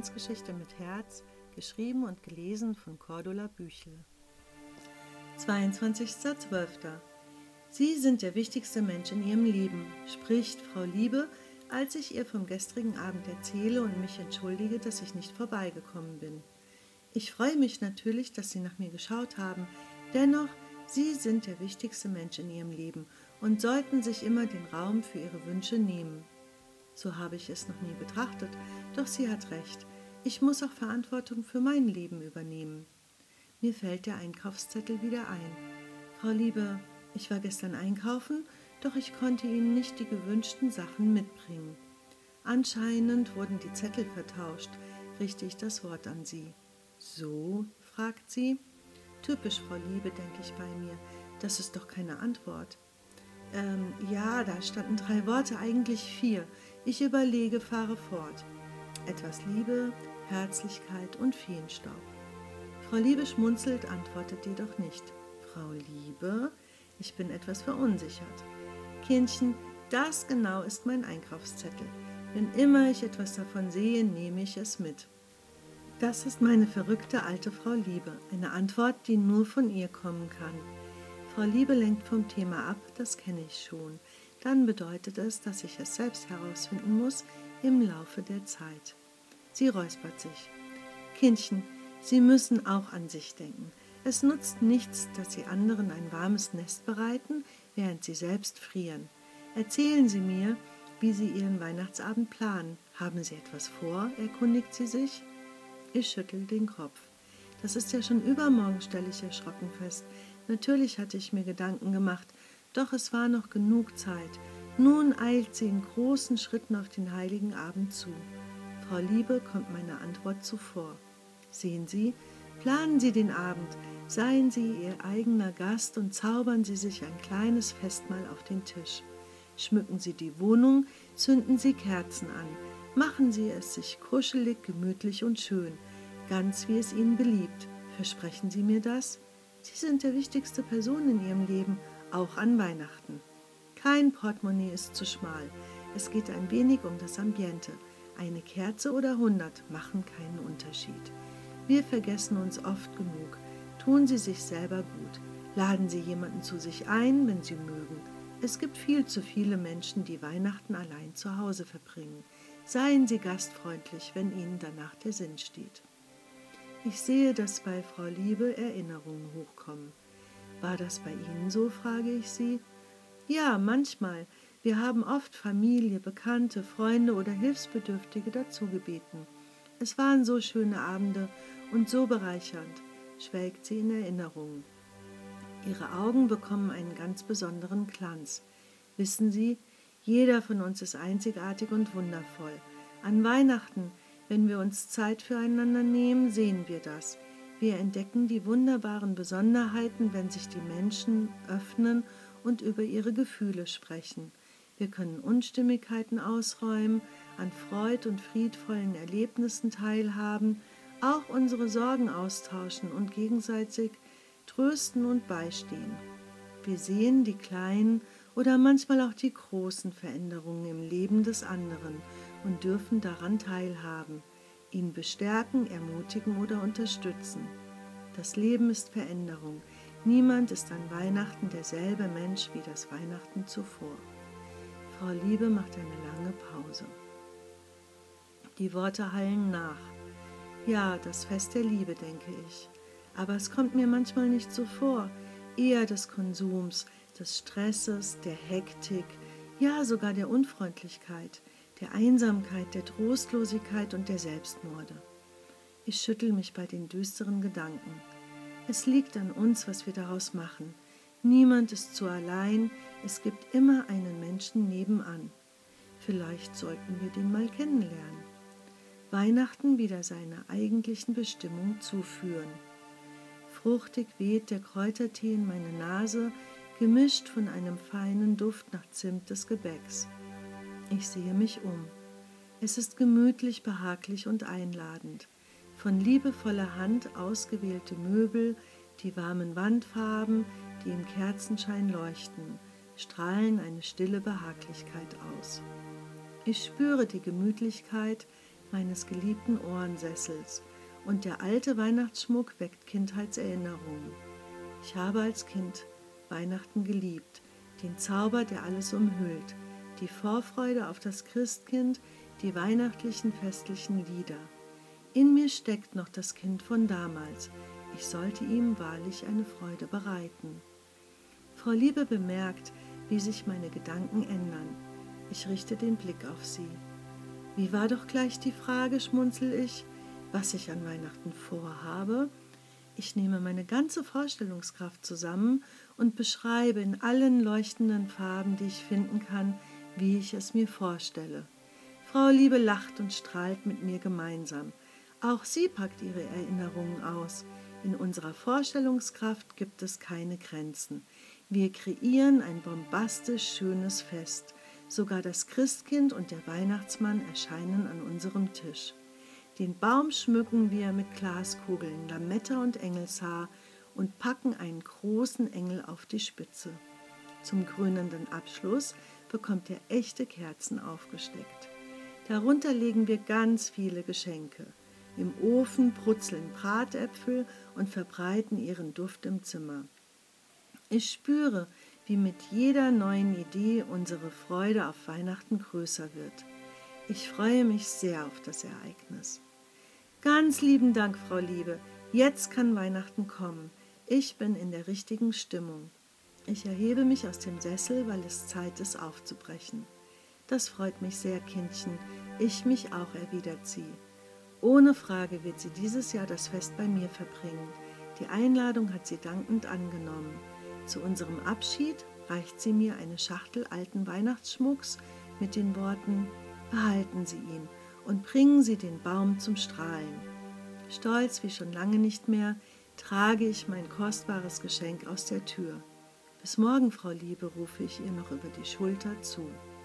Adventsgeschichte mit Herz, geschrieben und gelesen von Cordula Büchle. 22.12. Sie sind der wichtigste Mensch in Ihrem Leben, spricht Frau Liebe, als ich ihr vom gestrigen Abend erzähle und mich entschuldige, dass ich nicht vorbeigekommen bin. Ich freue mich natürlich, dass Sie nach mir geschaut haben. Dennoch, Sie sind der wichtigste Mensch in Ihrem Leben und sollten sich immer den Raum für Ihre Wünsche nehmen. So habe ich es noch nie betrachtet, doch sie hat recht. Ich muss auch Verantwortung für mein Leben übernehmen. Mir fällt der Einkaufszettel wieder ein. Frau Liebe, ich war gestern einkaufen, doch ich konnte Ihnen nicht die gewünschten Sachen mitbringen. Anscheinend wurden die Zettel vertauscht, richte ich das Wort an sie. So? Fragt sie. Typisch, Frau Liebe, denke ich bei mir. Das ist doch keine Antwort. Ja, da standen 3 Worte, eigentlich 4. Ich überlege, fahre fort. Etwas Liebe, Herzlichkeit und Feenstaub. Frau Liebe schmunzelt, antwortet jedoch nicht. Frau Liebe? Ich bin etwas verunsichert. Kindchen, das genau ist mein Einkaufszettel. Wenn immer ich etwas davon sehe, nehme ich es mit. Das ist meine verrückte alte Frau Liebe, eine Antwort, die nur von ihr kommen kann. Frau Liebe lenkt vom Thema ab, das kenne ich schon. Dann bedeutet es, dass ich es selbst herausfinden muss im Laufe der Zeit. Sie räuspert sich. Kindchen, Sie müssen auch an sich denken. Es nutzt nichts, dass Sie anderen ein warmes Nest bereiten, während Sie selbst frieren. Erzählen Sie mir, wie Sie Ihren Weihnachtsabend planen. Haben Sie etwas vor? Erkundigt sie sich. Ich schüttel den Kopf. Das ist ja schon übermorgen, stelle ich erschrocken fest. Natürlich hatte ich mir Gedanken gemacht, doch es war noch genug Zeit. Nun eilt sie in großen Schritten auf den heiligen Abend zu. Frau Liebe kommt meiner Antwort zuvor. Sehen Sie, planen Sie den Abend, seien Sie Ihr eigener Gast und zaubern Sie sich ein kleines Festmahl auf den Tisch. Schmücken Sie die Wohnung, zünden Sie Kerzen an, machen Sie es sich kuschelig, gemütlich und schön, ganz wie es Ihnen beliebt. Versprechen Sie mir das? Sie sind der wichtigste Person in Ihrem Leben, auch an Weihnachten. Kein Portemonnaie ist zu schmal. Es geht ein wenig um das Ambiente. Eine Kerze oder 100 machen keinen Unterschied. Wir vergessen uns oft genug. Tun Sie sich selber gut. Laden Sie jemanden zu sich ein, wenn Sie mögen. Es gibt viel zu viele Menschen, die Weihnachten allein zu Hause verbringen. Seien Sie gastfreundlich, wenn Ihnen danach der Sinn steht. Ich sehe, dass bei Frau Liebe Erinnerungen hochkommen. War das bei Ihnen so, frage ich sie. Ja, manchmal. Wir haben oft Familie, Bekannte, Freunde oder Hilfsbedürftige dazu gebeten. Es waren so schöne Abende und so bereichernd, schwelgt sie in Erinnerungen. Ihre Augen bekommen einen ganz besonderen Glanz. Wissen Sie, jeder von uns ist einzigartig und wundervoll. An Weihnachten, wenn wir uns Zeit füreinander nehmen, sehen wir das. Wir entdecken die wunderbaren Besonderheiten, wenn sich die Menschen öffnen und über ihre Gefühle sprechen. Wir können Unstimmigkeiten ausräumen, an Freud und friedvollen Erlebnissen teilhaben, auch unsere Sorgen austauschen und gegenseitig trösten und beistehen. Wir sehen die kleinen oder manchmal auch die großen Veränderungen im Leben des anderen und dürfen daran teilhaben, ihn bestärken, ermutigen oder unterstützen. Das Leben ist Veränderung. Niemand ist an Weihnachten derselbe Mensch wie das Weihnachten zuvor. Frau Liebe macht eine lange Pause. Die Worte hallen nach. Ja, das Fest der Liebe, denke ich. Aber es kommt mir manchmal nicht so vor, eher des Konsums, des Stresses, der Hektik, ja sogar der Unfreundlichkeit, der Einsamkeit, der Trostlosigkeit und der Selbstmorde. Ich schüttel mich bei den düsteren Gedanken. Es liegt an uns, was wir daraus machen. Niemand ist zu allein, es gibt immer einen Menschen nebenan. Vielleicht sollten wir den mal kennenlernen. Weihnachten wieder seiner eigentlichen Bestimmung zuführen. Fruchtig weht der Kräutertee in meine Nase, gemischt von einem feinen Duft nach Zimt des Gebäcks. Ich sehe mich um. Es ist gemütlich, behaglich und einladend. Von liebevoller Hand ausgewählte Möbel, die warmen Wandfarben, die im Kerzenschein leuchten, strahlen eine stille Behaglichkeit aus. Ich spüre die Gemütlichkeit, meines geliebten Ohrensessels, und der alte Weihnachtsschmuck weckt Kindheitserinnerungen. Ich habe als Kind Weihnachten geliebt, den Zauber, der alles umhüllt, die Vorfreude auf das Christkind, die weihnachtlichen festlichen Lieder. In mir steckt noch das Kind von damals. Ich sollte ihm wahrlich eine Freude bereiten. Frau Liebe bemerkt, wie sich meine Gedanken ändern. Ich richte den Blick auf sie. Wie war doch gleich die Frage, schmunzel ich, was ich an Weihnachten vorhabe? Ich nehme meine ganze Vorstellungskraft zusammen und beschreibe in allen leuchtenden Farben, die ich finden kann, wie ich es mir vorstelle. Frau Liebe lacht und strahlt mit mir gemeinsam. Auch sie packt ihre Erinnerungen aus. In unserer Vorstellungskraft gibt es keine Grenzen. Wir kreieren ein bombastisch schönes Fest. Sogar das Christkind und der Weihnachtsmann erscheinen an unserem Tisch. Den Baum schmücken wir mit Glaskugeln, Lametta und Engelshaar und packen einen großen Engel auf die Spitze. Zum krönenden Abschluss bekommt er echte Kerzen aufgesteckt. Darunter legen wir ganz viele Geschenke. Im Ofen brutzeln Bratäpfel und verbreiten ihren Duft im Zimmer. Ich spüre, wie mit jeder neuen Idee unsere Freude auf Weihnachten größer wird. Ich freue mich sehr auf das Ereignis. Ganz lieben Dank, Frau Liebe. Jetzt kann Weihnachten kommen. Ich bin in der richtigen Stimmung. Ich erhebe mich aus dem Sessel, weil es Zeit ist, aufzubrechen. Das freut mich sehr, Kindchen. Ich mich auch, erwidert sie. Ohne Frage wird sie dieses Jahr das Fest bei mir verbringen. Die Einladung hat sie dankend angenommen. Zu unserem Abschied reicht sie mir eine Schachtel alten Weihnachtsschmucks mit den Worten: Behalten Sie ihn und bringen Sie den Baum zum Strahlen. Stolz wie schon lange nicht mehr trage ich mein kostbares Geschenk aus der Tür. Bis morgen, Frau Liebe, rufe ich ihr noch über die Schulter zu.